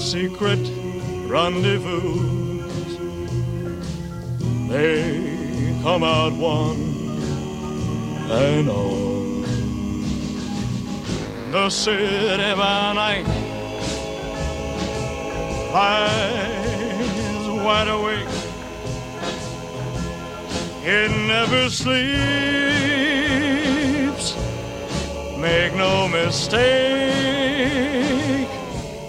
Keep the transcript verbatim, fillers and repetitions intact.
secret rendezvous. They come out one and all. The city by night lies wide awake. It never sleeps. Make no mistake.